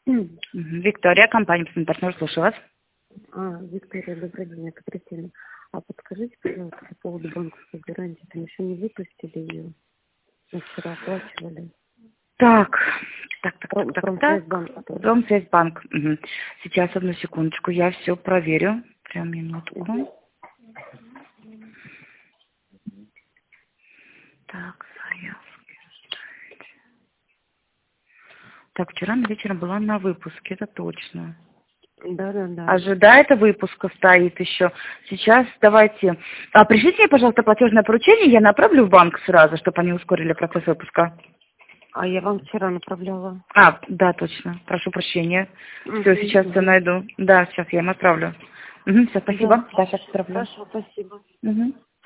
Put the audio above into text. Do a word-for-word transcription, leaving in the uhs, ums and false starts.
Мгм. Виктория, компания «Партнер», слушаю вас. А, Виктория, добрый день, это Кристина. А подскажите, пожалуйста, по поводу банковской гарантии. Там еще не выпустили ее. Мы вчера оплачивали. Так, так, так, Пром- так, так, так. Промсвязьбанк тоже. Промсвязьбанк. Угу. Сейчас, одну секундочку, я все проверю. Прям минутку. Мгм. Так, заявки. Так, вчера вечером была на выпуске, это точно. Да, да, да. Ожидает выпуска стоит еще. Сейчас давайте. А, пришлите мне, пожалуйста, платежное поручение, я направлю в банк сразу, чтобы они ускорили процесс выпуска. А я вам вчера направляла. А, да, точно. Прошу прощения. Все, Мгм, сейчас все мгм. найду. Да, сейчас я им отправлю. Угу, все, спасибо. Да. Да, сейчас отправлю. Хорошо, спасибо. Угу.